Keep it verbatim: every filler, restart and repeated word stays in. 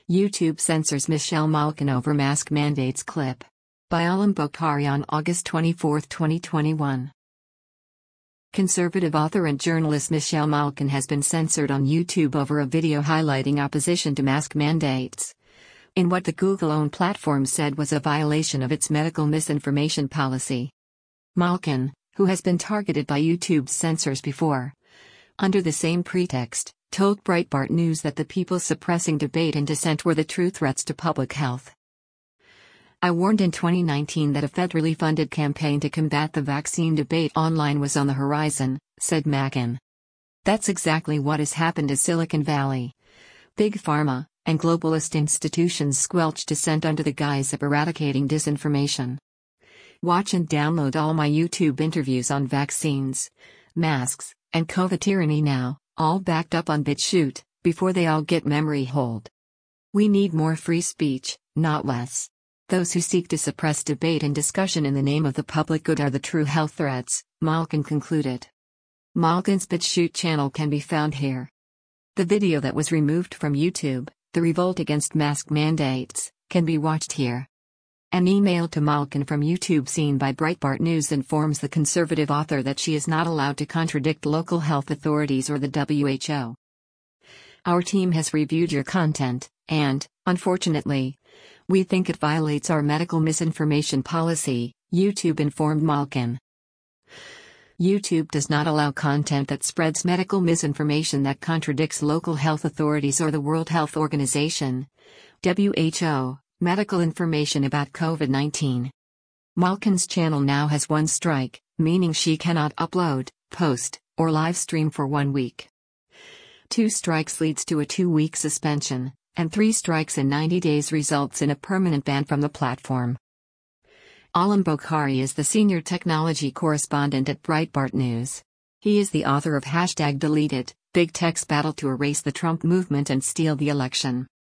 YouTube censors Michelle Malkin over mask mandates clip. By Alam Bokhari on August twenty-fourth, twenty twenty-one. Conservative author and journalist Michelle Malkin has been censored on YouTube over a video highlighting opposition to mask mandates, in what the Google-owned platform said was a violation of its medical misinformation policy. Malkin, who has been targeted by YouTube's censors before, under the same pretext, told Breitbart News that the people suppressing debate and dissent were the true threats to public health. "I warned in twenty nineteen that a federally funded campaign to combat the vaccine debate online was on the horizon," said Malkin. "That's exactly what has happened to Silicon Valley. Big Pharma and globalist institutions squelch dissent under the guise of eradicating disinformation. Watch and download all my YouTube interviews on vaccines, masks, and COVID tyranny now, all backed up on BitChute, before they all get memory hold. We need more free speech, not less. Those who seek to suppress debate and discussion in the name of the public good are the true health threats," Malkin concluded. Malkin's BitChute channel can be found here. The video that was removed from YouTube, The Revolt Against Mask Mandates, can be watched here. An email to Malkin from YouTube seen by Breitbart News informs the conservative author that she is not allowed to contradict local health authorities or the W H O. "Our team has reviewed your content, and, unfortunately, we think it violates our medical misinformation policy," YouTube informed Malkin. YouTube does not allow content that spreads medical misinformation that contradicts local health authorities or the World Health Organization, W H O, medical information about COVID nineteen. Malkin's channel now has one strike, meaning she cannot upload, post, or live stream for one week. Two strikes leads to a two-week suspension, and three strikes in ninety days results in a permanent ban from the platform. Alam Bokhari is the senior technology correspondent at Breitbart News. He is the author of Hashtag Deleted, Big Tech's Battle to Erase the Trump Movement and Steal the Election.